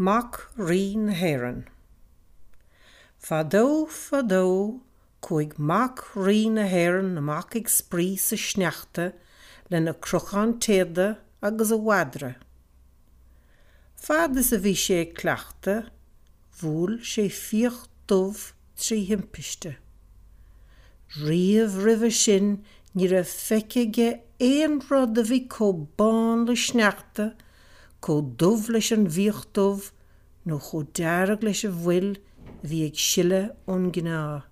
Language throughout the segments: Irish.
Mac rí na hÉireann. Fadó, chuig mac rí na hÉireann amach ag spree sa sneachta le na cruchán téada agus a bhadra. Fad is a bhí sé cleachta, bhúil sé fíoch dubh trí himpiste. Riamh ribh sin ní raibh feicige éon rud a bhí có bán le sneachta, có dubh leis an bhíoch dubh, nó có dearg leis a bhfuil bhí ag siile ón gná.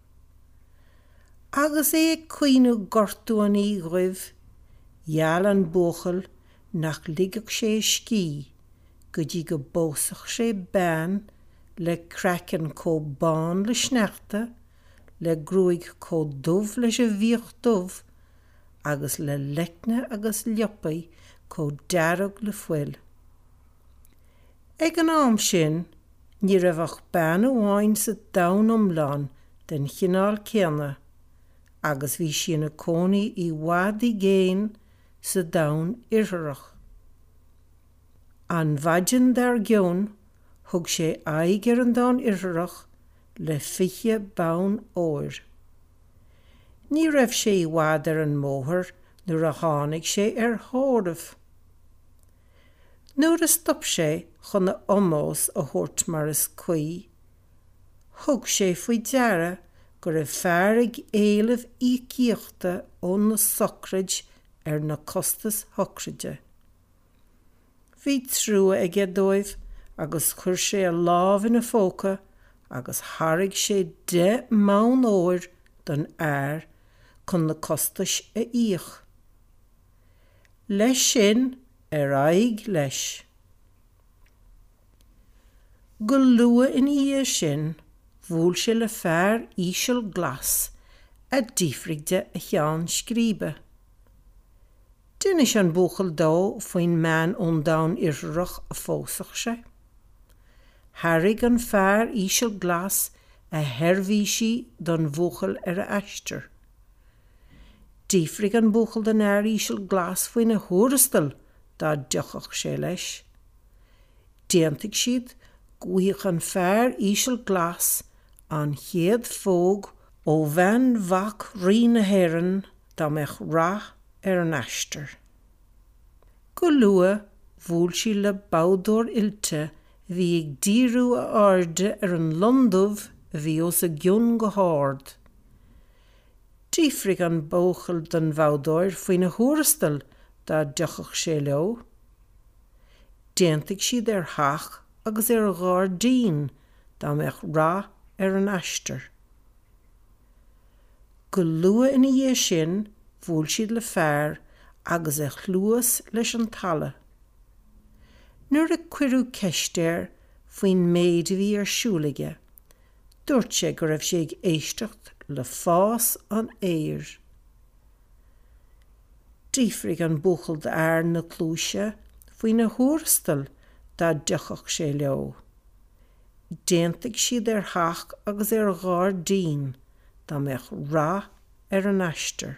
Agus é ag cuoinú gortú an í roimh, dheall an bóchal nach ligach sé scí, go dtí go bósach sé bean le crackan có bán le sneachta, le grúig có dubh leis a bhíoch dubh, agus le lecne agus leopaí có dearg le foiil. Ag an am sin, ní raibh bean amháin sa domhan iomlán den chineál céanna, agus bhí sin na cónaí i bhfad géin sa domhan iartharach. An bhaidin dar gceann, thug sé aghaidh ar an domhan iartharach le fiche bonn óir. Ní raibh sé i bhfad ar an mbóthar nuair a tháinig sé ar thóramh. Nuair a stop sé chun na iomós a thabhairt mar is cuí, thug sé faoi deara gur raibh fear ag éilimh íochíochta ón na socraid ar na costas thochraide. Bhí trua ag dóibh agus chuir sé a lámh ina phóca agus tharraigh sé 10 mán óir don air chun na costais a íoch. Leis sin ar aghaidh leis. Go luath in íe sin, bhúil sé le fear íseal glas a dífrigde a cheann scríbe. Duine an bóchal dó faoin meán ón domhan iartharach a fósach sé. Tharraigh an fear íseal glas a theirbhísí don bhóchal ar a aistear. Dífrigh an bóchal den air íseal glas faoin na thurastal dá deochach sé leis. Déantaigh siad gcuaigh an fear íseal glas an chéad fóg ó bhean mhac rí na hÉireann dá meach rath ar an aistear. Go luath bhúil sí le bádóir ilte bhí ag díriú a airde ar an londumh bhí os a gcionn go háard. Dífrigh an bóchal den bhádóir faoin na thurastal dá deochach sé leo. Déantaigh siad ar theach agus ar Ghardín dá meach rath ar an aistear. Go luath in dhé sin bhúil siad le fear agus a chluas leis an talla. Nuair a cuireadh ceistéir faoin méid bhí ar siúlaige, dúirt sé go raibh sé ag éisteacht le fás an éir. Dífrigh an bóchal d'air na clúise faoin na thurastal dá deochach sé leo. Déantaigh siad ar theach agus ar Ghardín dá meach rath ar an aistear.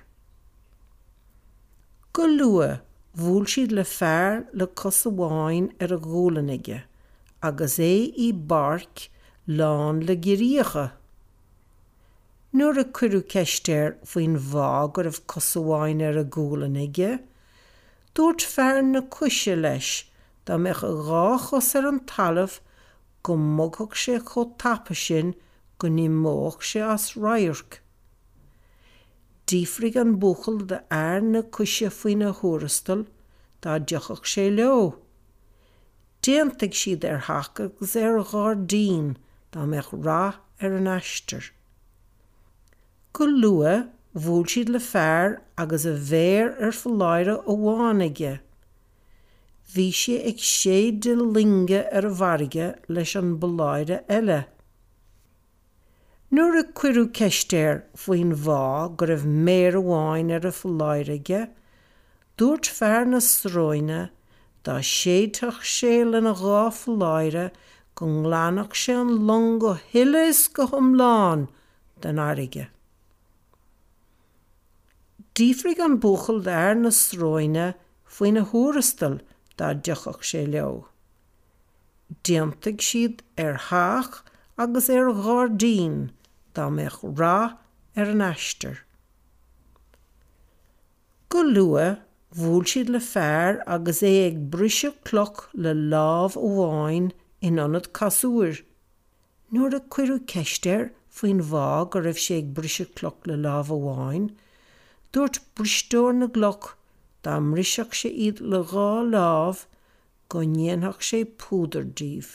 Go luath bhúil siad le fear le cos amháin ar a ghólanige, agus é í barc lán le gíríocha. Nuair a cuireadh ceistéir faoin bhá go raibh cos amháin ar a ghólanige, dúirt fear na cuise leis dá meach gá chos ar an talamh go mbeadh sé chomh tapa sin go ní mbóg sé as radharc. Dífrigh an bóchal d'air na cuise faoin na thurastal dá deochach sé leo. Déantaigh siad ar theach agus ar Ghardín dá meach rath ar an aistear. Go luath bhúil siad le fear agus a bhéir ar foláire ó bhánaige. Bhí sé ag séad de linge ar a bharige leis an boláire eile. Nuair a cuireadh ceistéir faoin bhá go raibh méar amháin ar a foláirige, dúirt fear na sráine dá séadach sé lena gá foláire go nglánach sé an long go hilis go thomláin den airige. Dífrigh an bóchal d'air na sráine faoin na thurastal dá deochach sé leo. Déantaigh siad thach agus ghardín dá mbeadh rá an aistear. Go luath bhuail siad le fearr agus ag briseadh cloch le lámh amháin in anad casúir. Nuair a cuireadh ceistear faoin bhá go raibh sé ag briseadh cloch le lámh amháin, dúirt bristeoir na gloch dá mriseach sé iad le dhá lámh go ndéanfach sé púdar díobh.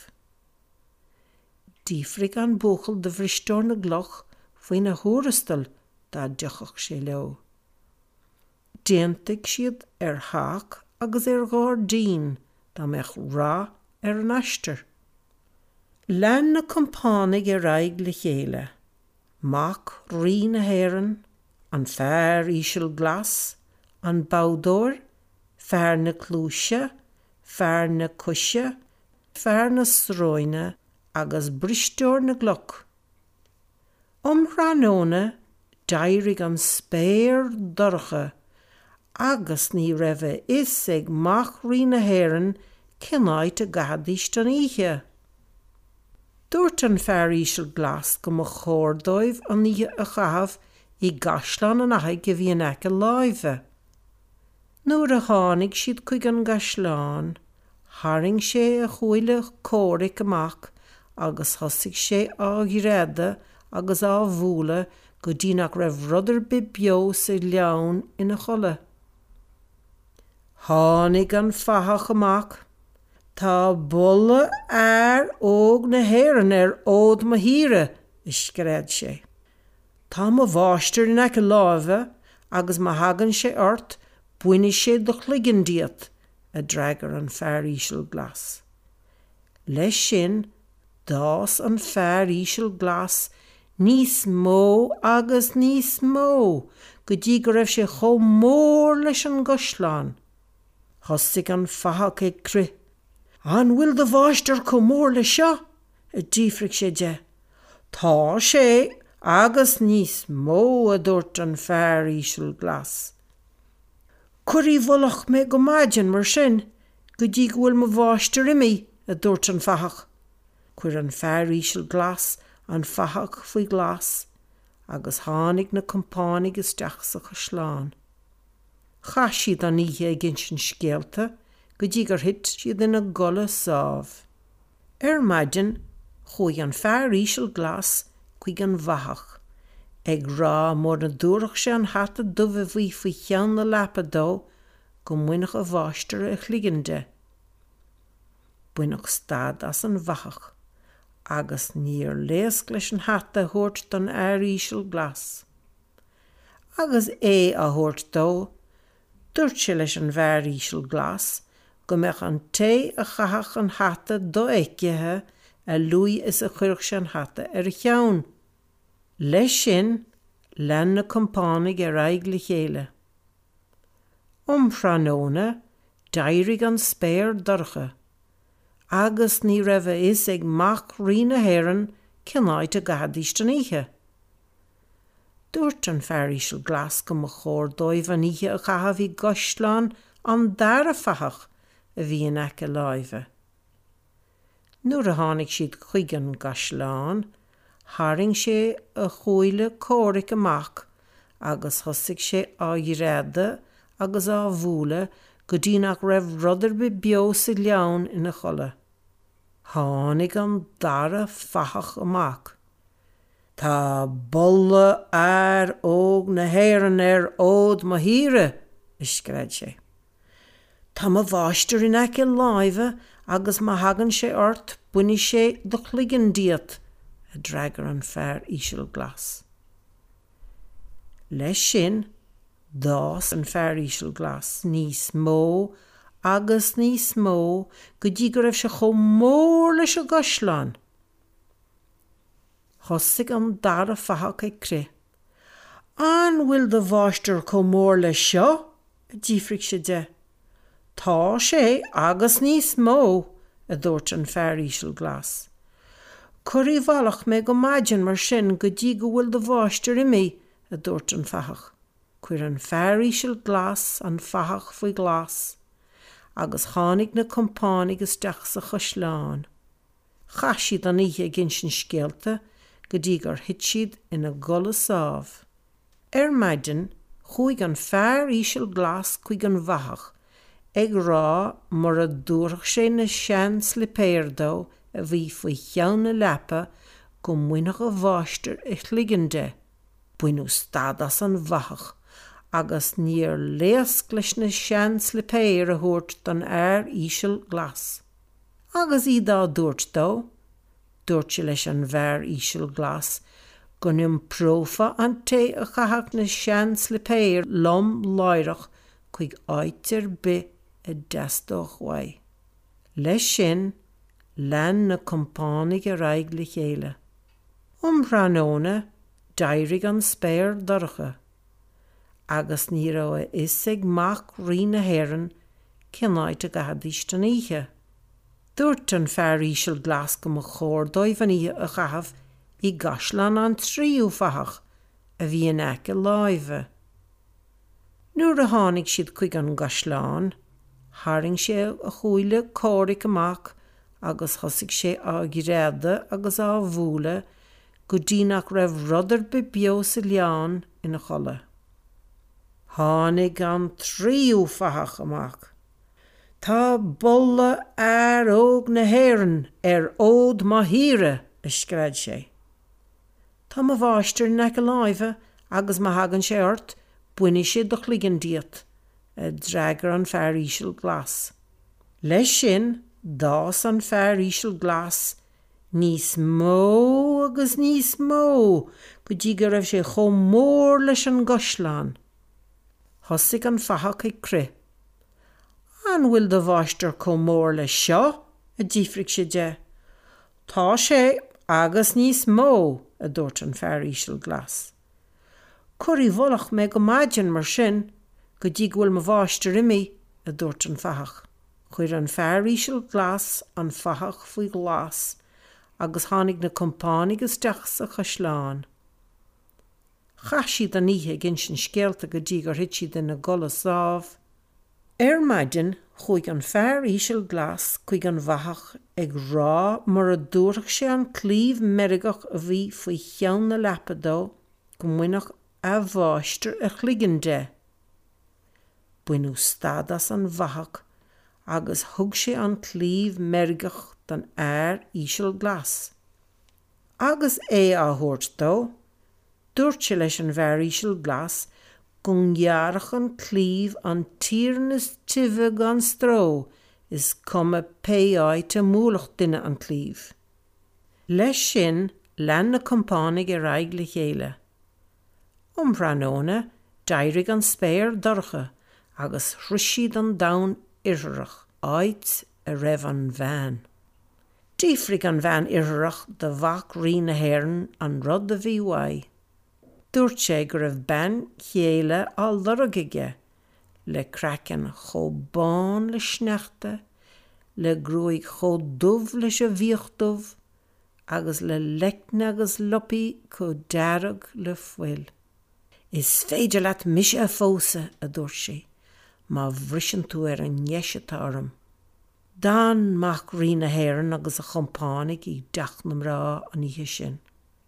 Dífrigh an bócail de bhristeoir na gloch faoin na thurastal dá deachach sé leo. Déantaigh siad thach agus ghardín dá mbeadh rá an aistear. Lean na compánaigh raig le chéile, mac rí na hÉireann, an fearr íseal glas, an bowdóir, fearr na clúise, fearr na cuise, fearr na sróine agus bristeoir na gloch. Thranóna d'éirigh an spéir dorcha agus ní raibh is ag mac rí na hÉireann cinnáid a gahadaíocht an oíche. Dúirt an fearr íseal glas go mo chórdóibh an oíche a chahabh I gaslan an aigh go bhí an aice láimhe. Nuair a tháinig siad chuig an gasláin, thairng sé a chuaille córic amach agus thosaigh sé á ghréada agus á bhuala go dtí nach raibh rudidir bibio sa leabhar ina chola. Tháinig an fathach amach, tá bolla óg na hÉireann ód mo híre, scread sé. Tá mo bháistear in aice láimhe agus mo hagann sé ort buine sé do chligean diaat, a dreagar an fearr íseal glas. Leis sin, dás an fearr íseal glas níos mó agus níos mó go dtí go raibh sé chomh mór leis an gosláin. Thosaigh an fathach ag cri. An bhfuil do bháistear chomh mór le seo? A ddífrigh sé de. Tá sé agus níos mó a dúirt an fearr íseal glas. Cuirí bholach mé go maidin mar sin, go dtí go bhfuil mo bháistear imi, a dúirt an fathach. Cuir an fearr íseal glas an fathach faoi glas, agus tháinig na compánaigh isteach sa chosláán. Chas siad an oíche ag sin scéalta, go dtí gur thit siad ina gola sábh. Maidin, chuaigh an fearr íseal glas chuig an bhathach, ag rá mór na dúrach sé an hata dumh bhí faoi cheann na leapadó go muinech a bháistear a chligande. Buinech stad as an bhathach, agus níor léasc leis an hata thuirt don fearr íseal glas. Agus a thuirt dó, dúirt sé leis an fearr íseal glas go mbeadh an té a chathach an hata do éicithe a luaidh is a chuirch sé an hata ar a cheann. Leis sin, lean na compánaigh raig le chéile. Thranóna d'éirigh an spéir dorcha, agus ní raibh is ag mac rí na hÉireann cinnáid a gahadaíocht an oíche. Dúirt an fearr íseal glas go mo chórdóibh an oíche a chahabh I gosláán an dara fathach a bhí in aice láimhe. Nuair a tháinig siad chuig an gasláán, thairng sé a chuaille córic amach agus thosaigh sé á ghréada agus á bhuala go dtí nach raibh rudidir bibio sa leabhar ina chola. Tháinig an dara fathach amach. Tá bolla óg na hÉireann ód mo híre, scread sé. Tá mo bháistear in aice láimhe agus mo hagann sé ort buine sé do chligean diaat, a dreagar an fearr íseal glas. Leis sin, dás an fearr íseal glas níos mó agus níos mó go dtí go raibh sé chomh mór leis a gosláin. Thosaigh an dara fathach ag cri. An bhfuil do bháistear chomh mór le seo? A ddífrigh sé de. Tá sé agus níos mó, a dúirt an fearr íseal glas. Cuirí bholach mé go maidin mar sin go dtí go bhfuil do bháistear imi, a dúirt an fathach. Cuir an fearr íseal glas an fathach faoi glas, agus tháinig na compánaigh isteach sa chosláán. Chaisiad an ihe gin sin scéalta go dtí gur hit siad ina gula sábh. Maidin chuig an fearr íseal glas chuig an bhathach ag rá mar a dúrach sé na sean slipéir dó a bhí faoi cheann na lepa go muinech a bháistear i chligande. Buinú stadas an bhathach agus níor léasc leis na sean slipéir a thuairt don air íseal glas. Agus í dá dúirt dó, dúirt sé leis an bhearr íseal glas go nimprófa an té a chathach na sean slipéir lom láireach chuig áitir bi a deastóch wai. Leis sin, lean na compánig a raig le chéile. Ranóna, dairig an spéir dorcha. Agus ní ra isig mach rí na héireann cinnáid a gahadíiste níhe. Dúirt an fearr íseal glas go mo chóir dóibh í a chahabh i gaslan an tríú fahach a bhí in aice láimhe. Nuair a tháinig siad chuig an gasláin, thairling sé a chúile córic amach agus thosaigh sé á gréada agus á bhúla go dtí nach raibh rudidir be beo sa leán ina chola. Tháinig an tríú fahach amach. Tá bolla ar óg na héireann ód má híre a screid sé. Tá má bháistear in aice láimhe agus má hagann sé ort buine sé do chligean diaat a dreigear an fearr íseal glas. Leis sin dás an fearr íseal glas níos mó agus níos mó go dtí go raibh sé chomh mór leis an gosláin. Thosaigh an fahach ag cri. An bhfuil do bháistear chomh mór le seo a ddífrigh sé de. Tá sé agus níos mó a dúirt an fearr íseal glas. Cuirí bholach me go maidin mar sin go dtí go bhfuil mo bháistear imi a dúirt an fahach. Chuir an fearr íseal glas an fahach faoi glas agus tháinig na compánig isteach sa chosláin. Chaisiad an ihe gin sin scéalta go dtí gur hit siad ina gula sábh. Maidin chuig an fearr íseal glas chuig an bhathach ag rá mar a dúrach sé an clíomh merigach a bhí faoi cheann na lepa dó go muinech a bháistear a chligande. Buinú stadas an bhathach agus thug sé an clíomh merigach don air íseal glas. Agus é á thuairt dó, dúirt sé leis an bhearr íseal glas go ngearach an clíomh an tíreannas tuimhe gan stró is cuma péáid a múlach duine an clíomh. Leis sin lean na compánig a raig le chéile. Ranóna, dairig an spéir dorcha agus thrisíad an dain iarthach áit a raibh an bhean. Dífrigh an bhean iarthach de bhach rí na héireann an rud a bhí wai. Dúirt sé gur raibh ben chéile á loragaige le crackan chomh le sneachta, le grúig dubh leis a bhíochtdubh agus le lecne agus lopi có dearag le fuil. Is féidir leat mise a fósa a dúirt sé, má bhrisin tú ar an ngeise tarm. Dan mach rí na héireann agus a chompánig í deachnam rá an ihe sin.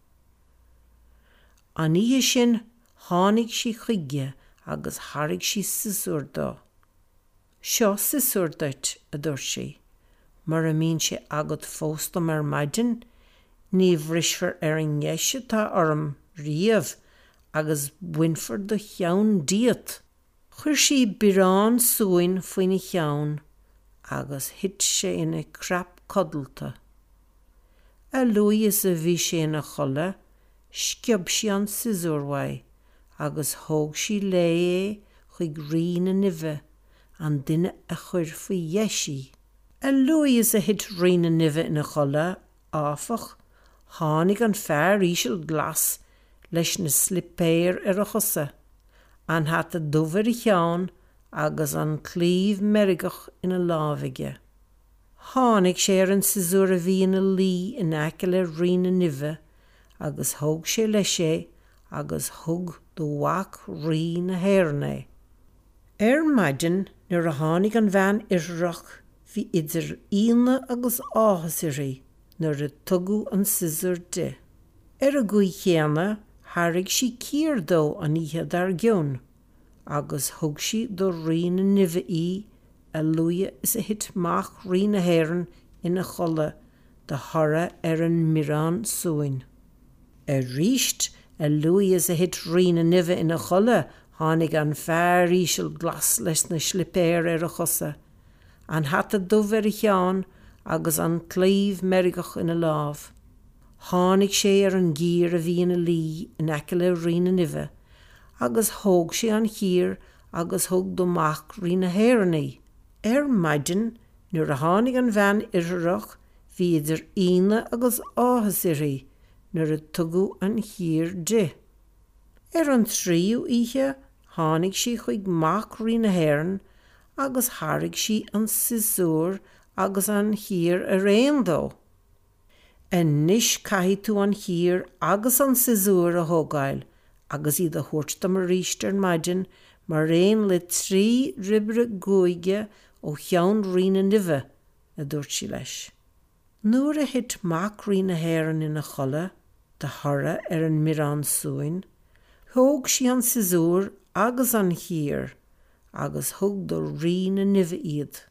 An ihe sin tháinig sí chuige agus thairg sí sisúr dó. Seo sisúr dóit a dúirt sé, mar a mín sé agad fóstam maidin, ní bhrisfar ar an ngeise tá orm riamh agus buinfar do cheann diaat. Chuir sí birán súin faoine cheann agus hit sé ina crap codalta. A luí is a bhí sé ina chola, sciab sí an sisúrhai agus thóg sí lé chuig rí na nimhe an duine a chuir faoi dheisí. A luí is a hit rí na nimhe ina chola áfach tháinig an fearr íseal glas leis na slipéir ar a chosa, an hat a dubhar i cheann agus an clíomh merigach ina lámhaige. Tháinig sé ar an sisúr a bhí ina lí in aice le rí na nimhe agus thóg sé le sé agus thug do bhac rí na héireanna. Maidin nuair a tháinig an bhean iarthach bhí idir íona agus áthas i rí. nuair a tugadh an scissor de. A gcuaig chéanna, tharraigh sí cír dó an oíche dar gcionn, agus thug sí do rí na nimhe í a luaithe is a hit mach rí na hÉireann ina cholle de thora an mírán suainn. A ríist a luaithe is a hit rí na nimhe ina cholle tháinig an fearr íseal glas leis na slipéir a chosa, an hat a dubh a cheann agus an clíomh merigach ina lámh. Tháinig sé an gír a bhí ina lí in aice le rí na nimhe, agus thóg sé an chír agus thug do mach rí na hÉireannaí. Maidin, nuair a tháinig an bhean idirach, bhí idir aoine agus áthas irí, nuair a tugadh an chír de. An tríú oíche, tháinig sí chuig mach rí na hÉireann, agus tharraigh sí an scissor agus an chír a réon dó. Níos caithfidh tú an chír agus an scissor a thógáil, agus iad a thuirt am a ríist maidin mar réon le 3 ribre gúige ó cheann rí na nimhe a dúirt sí leis. Nuair a hit mach rí na hÉireann ina cholle de thora an mírán suainn, thóg sí an scissor agus an chír, agus thug do rí na nimhe iad.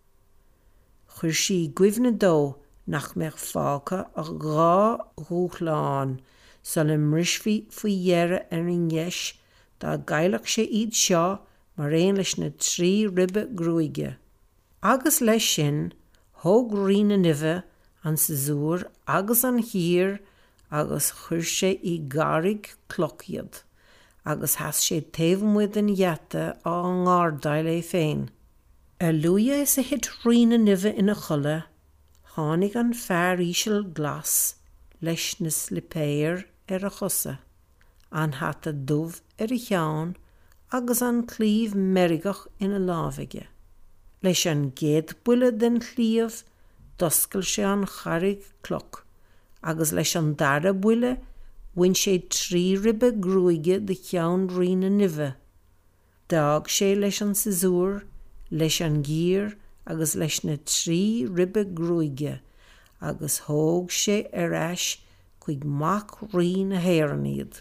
Chuir sí guimhne dó nach meach fáca a gá rúchláán, sa le mrisfí faoi dhearra ar an gceis dá gaileach sé iad seo mar réon leis na 3 ribbe grúige. Agus leis sin, thóg rí na nimhe an scissor agus an chír agus chuir sé I garrig clochiad, agus has sé taobhmuid an gheata á an ngáirdail é féin. A luaithe is a hit rí na nimhe ina cholle, tháinig an fearr íseal glas leis na slipéir ar a chosa, an hat a dubh ar a cheann agus an clíomh merigach ina lámhaige. Leis an géad buile den clíomh doscail sé an charrig cloch, agus leis an dara buile bhain sé 3 ribbe grúige de cheann rí na nimhe. D'ág sé leis an scissor, leis an gír agus leis na 3 ribbe grúige, agus thóg sé ar ais chuig mach rí na hÉireann iad.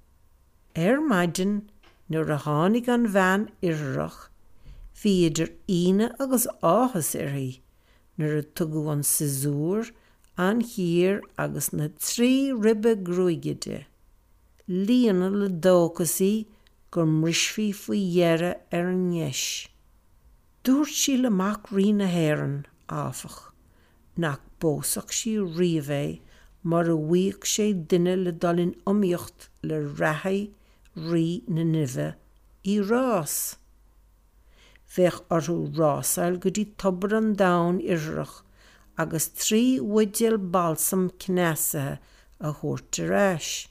Maidin, nuair a tháinig an bhean idirach, bhí idir aoine agus áthas irí, nuair a tugadh an scissor, an chír agus na 3 ribbe grúige de. Líana le dóchasí gur mrisfí faoi dhearra ar an gceis. Dúirt sí le mach rí na hÉireann áfach, nach bósach sí riamh mar a bhuaigh sé duine le dallin omíocht le rathaidh rí na nimhe I rás. Bheadh orthú rásáil go dtí tobar an domhan idirach agus 3 uideal balsam cneasathe a thabhairt ar ais.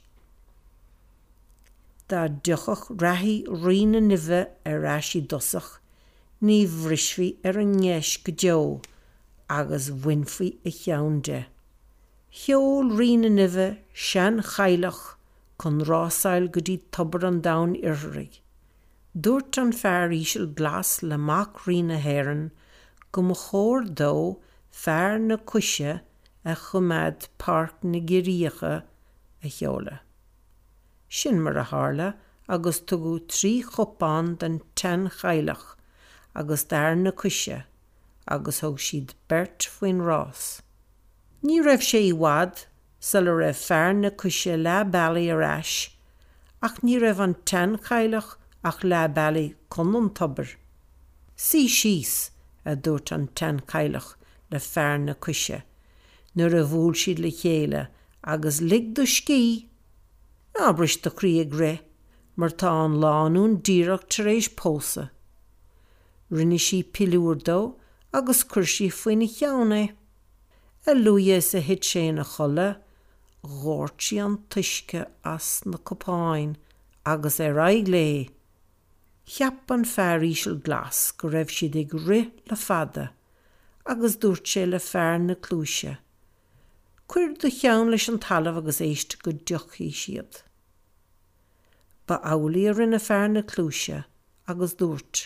Tá duchach rathaidh rí na nimhe ar ais I dosach, ní bhrisfí ar an gceis go deo, agus bhainfaí a cheann de. Cheol rí na nimhe sean chailech chun rásáil go dtí tobar an domhan idirigh. Dúirt an fearr íseal glas le mach rí na hÉireann go mo chóir dó fearr na cuise a chumad páirc na gíríocha a cheola. Sin mar a tharla agus tugadh 3 chopán den 10 chailech agus dar na cuise, agus thug siad bert faoin rás. Ní raibh sé I bhfad sa le raibh fearr na cuise le bailí ar ais, ach ní raibh an 10 chailech ach le bailí chun an tobar. Sí síos a dúirt an 10 chailech le fearr na cuise, nuair a bhúil siad le chéile agus lig do scí. Ná bris do chríoch ré, mar tá an lánún díreach tar éis pósa. Rinne sí pilúir dó agus chuir sí faoin cheanna. A luaithe is a hit sé na cholle, ghóirt sí an tuisce as na copáin agus ar aghaidh lé. Cheap an fearr íseal glas go raibh siad ag ri le fada, agus dúirt sé le fearr na clúise. Cuir do cheann leis an talamh agus éist go diochaí siad. Ba amhlaí rinne fearr na clúise agus dúirt.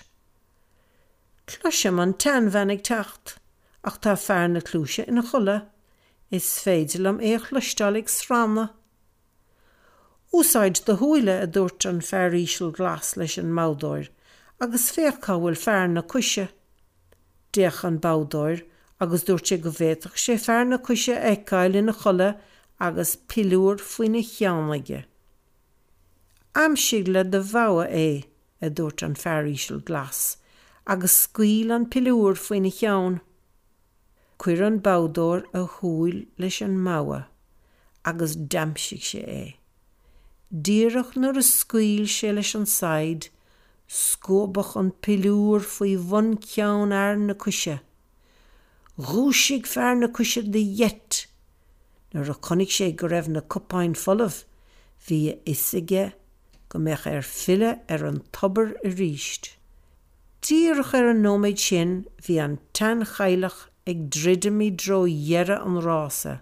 Cloiseam an 10 bhean ag teacht, ach tá fearr na clúise ina cholle, is féidir am chluisteáil sranna. Úsáid do thuaile a dúirt an fearísil glas leis an mádóir, agus féachá bhfuil fear na cuise. Déach an bádóir, agus dúirt sé go bhféadfadh sé fear na cuise eicáil ina cholle agus pilúr faoine cheannaige. Amsig le de bhabha é, a dúirt an fearísil glas, agus scaoil an pilúr faoine cheann. Cuir an bádóir a thuail leis an mabha, agus damsigh sé é. Díreach nuair a scaoil sé leis an said, scóbach an pilúr faoi bhun ceann ar na cuise. Rúsigh fear na cuise de dhéit. Nuair a chonig sé go raibh na cupáin folamh, bhí isaige go mbeadh ar fille ar an tobar a ríist. Díreach ar an nóméid sin bhí an tan-chailech ag dridimí dro dhearra an rása.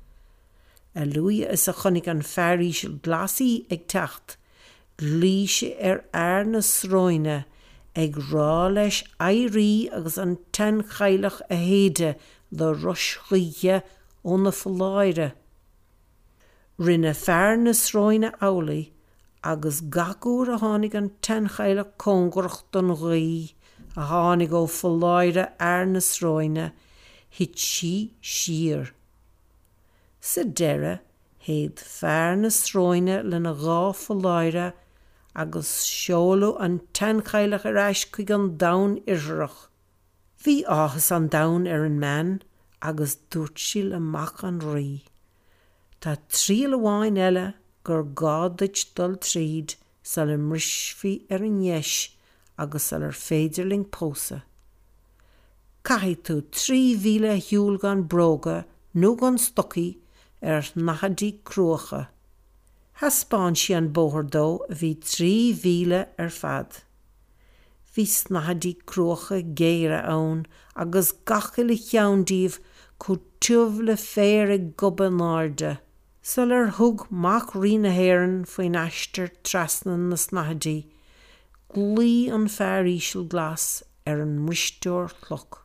A luaithe is a chonig an fearísil glasaí ag teacht, glí sé ar na sráine ag rá leis éirí agus an tan-chailech a héide le ruschaithe ó na foláire. Rinne fear na sráine amhlaí agus gacúr a tháinig an tan-chailech cóngarach don ghaí a tháinig ó foláire ar na sráine, hit sí siar. Sa deire héad fear na sráine le na gá foláire agus seoladh an tan-chailech ar ais chuig an domhan iarthach. Bhí áthas an domhan ar an mean agus dúirt síl amach an rí. Tá tríal amháin eile gur gáduit dul tríd sa le mrisfí ar an gheis agus sa ar féidirling pósa. Caithfidh tú 3,000 hiúil gan bróga nó gan stocaí ar nachadí cruacha. Haspáin sí an bóthar dó a bhí 3,000 ar fad. Bhí snachadí cruacha géire ann agus gachail i cheanndíobh chu tuamh le féir ag gobba náirde. Sul ar thug mac rí na hÉireann faoin aistear trasnan na snachadí, glí an fearísil glas ar an mristeoir chloch.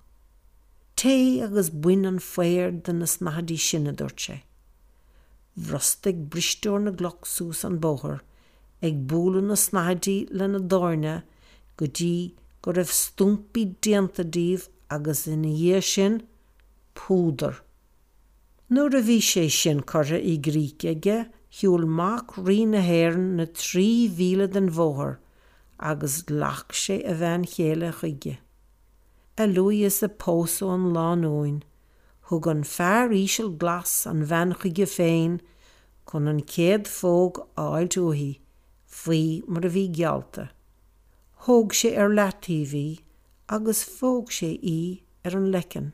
Té agus buin an féir den na snachadí sinna dúirt sé. Bhrostaigh bristeoir na gloch sús an bóthar, ag búla na snachadí le na dáirne go dtí go raibh stúmpaí déanta díobh agus ina dhé sin púdar. Nuair a bhí sé sin curtha i Gríoch aige, shiúil mac rí na hÉireann na 3,000 den bhóthar agus lach sé a bhean chéile chuige. A luaithe is a pósa an lánúin, thug an fearísil glas an bhean chuige féin chun an céad fóg áilt uathaí, faoi mar a bhí gealta. Thóg sé ar leathtíomhaí agus fóg sé ar an lecin.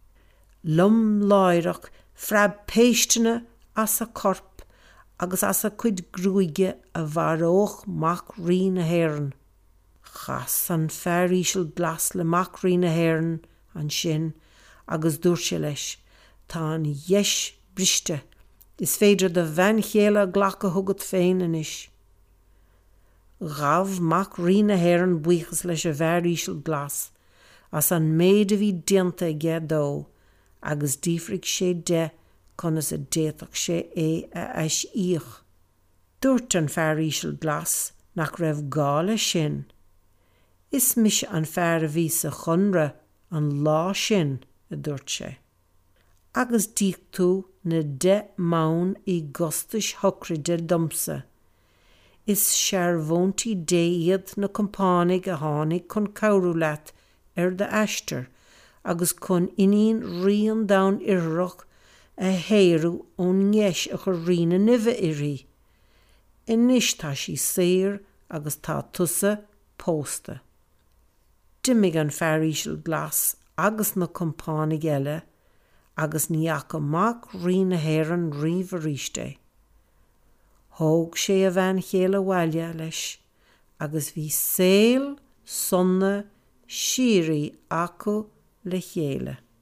Lum láireach freab péisteanna as a corp agus as a cuid grúige a bharóch mac rí na hÉireann. Chas an fearísil glas le mac rí na hÉireann an sin agus dúirt sé leis, tá an dheis briste, is féidir de bhean chéile ghlacha thugad féin anois. Ghabh mac rí na hÉireann buíochas leis a fearísil glas, as an méid a bhí déanta aige dó, agus dífrigh sé de conas a déadach sé a eis íoch. Dúirt an fearísil glas nach raibh gála sin. Is mis an fear a bhí sa chunra an lá sin a dúirt sé. Agus díoch tú na 10 mán i gostais hocride domsa. Is searbhóntaí déiad na compánig a tháinig chun cabhrú leat ar de aistear agus chun iníon rion domhan iarthach a héirú ón ngheis a chur riana nimhe irí. Inis tá sí saor agus tá tusa pósta. Dimig an fearísil glas agus na compánig eile agus níach amach rí na hÉireann riomh a ríiste. Thóg sé a bhean chéile bhaile leis agus bhí saol, sonna, síoraí acu le chéile.